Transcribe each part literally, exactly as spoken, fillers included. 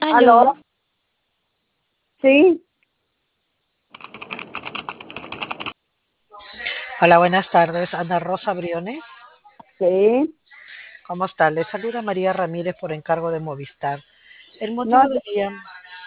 Aló, Aló, sí, hola, buenas tardes. Ana Rosa Briones. sí. ¿Cómo está? Le saluda María Ramírez por encargo de Movistar. El No, motivo de mi, llam-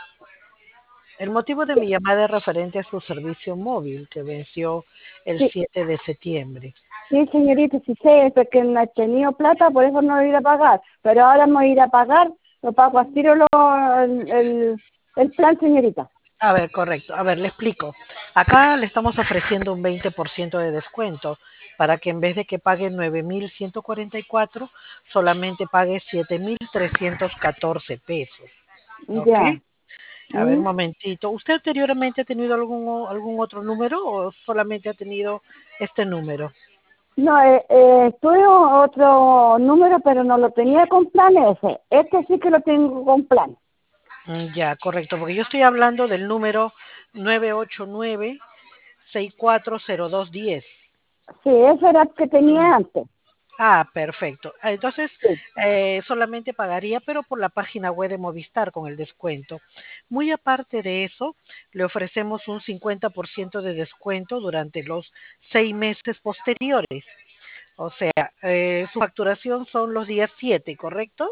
el motivo de sí, mi llamada es referente a su servicio móvil que venció el sí, siete de septiembre. sí, señorita, sí sé, porque no he tenido plata, por eso no voy a ir a pagar. Pero ahora me voy a ir a pagar, lo pago a tiro lo, el, el, el plan, señorita. A ver, correcto. A ver, le explico. Acá le estamos ofreciendo un veinte por ciento de descuento para que en vez de que pague nueve mil ciento cuarenta y cuatro, solamente pague siete mil trescientos catorce pesos. ¿Ok? Ya. A ver, un ¿Mm? momentito. ¿Usted anteriormente ha tenido algún, o- algún otro número o solamente ha tenido este número? No, eh, eh, tuve otro número, pero no lo tenía con plan ese. Este sí que lo tengo con plan. Mm, ya, correcto, porque yo estoy hablando del número nueve ocho nueve seis cuatro cero dos uno cero. Sí, ese era el que tenía antes. Ah, perfecto. Ah, entonces, Sí. eh, solamente pagaría, pero por la página web de Movistar con el descuento. Muy aparte de eso, le ofrecemos un cincuenta por ciento de descuento durante los seis meses posteriores. O sea, eh, su facturación son los días siete, ¿correcto?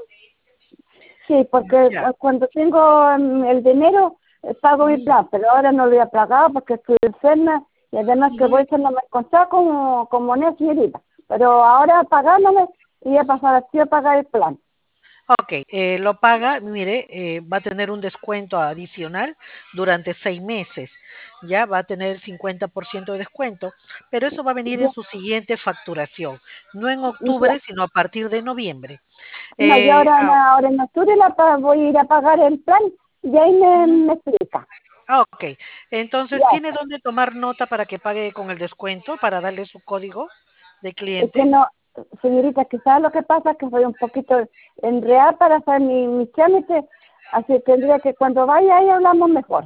Sí, porque Ya. cu- cuando tengo mm, el dinero eh, pago mi Mm, plan, pero ahora no lo he pagado porque estoy enferma y además que ujú. voy a no me encontrar como, como una señorita. Pero ahora pagándome y a pasar así a pagar el plan. Ok, eh, lo paga, mire, eh, va a tener un descuento adicional durante seis meses. Ya va a tener el cincuenta por ciento de descuento, pero eso va a venir en Ya, su siguiente facturación, no en ya. octubre, sino a partir de noviembre. No, y Eh, ahora, en- ah, ahora en octubre la pa- voy a ir a pagar el plan y ahí me, ujú. me explica. Ah, ok, entonces, Ya, ¿tiene dónde tomar nota para que pague con el descuento, para darle su código de es que cliente? no, señorita, que sabe lo que pasa, que voy un poquito enredada para hacer mi, mi trámite, así tendría que cuando vaya ahí hablamos mejor.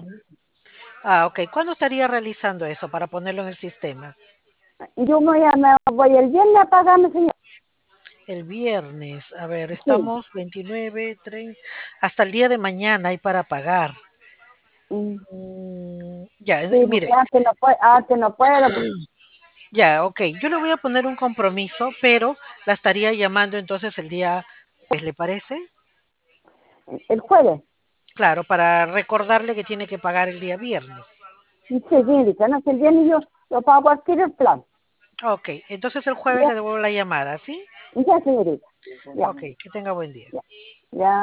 Ah, ok, ¿cuándo estaría realizando eso para ponerlo en el sistema? Yo voy, a, me voy el viernes a pagarme, señor. El viernes, a ver, Sí. estamos veintinueve, treinta, hasta el día de mañana hay para pagar. Mm, Mm, ya, sí, eh, porque mire, antes no, puedo, antes no puedo. Pues. ya, ok, yo le voy a poner un compromiso, pero la estaría llamando entonces el día jueves, ¿le parece? El jueves. Claro, para recordarle que tiene que pagar el día viernes. Sí, señorita, no sé, el viernes yo lo pago aquí el plan. Ok, entonces el jueves Ya, le devuelvo la llamada, ¿sí? ya, señorita. Ya, Ok, que tenga buen día. ya, ya.